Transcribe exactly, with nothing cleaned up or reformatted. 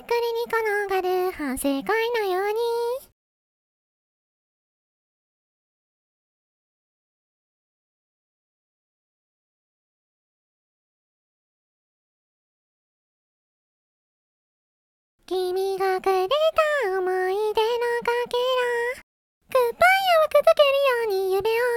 に転がる反省会のように。君がくれた思い出のかけら、グッバイをくづけるように夢を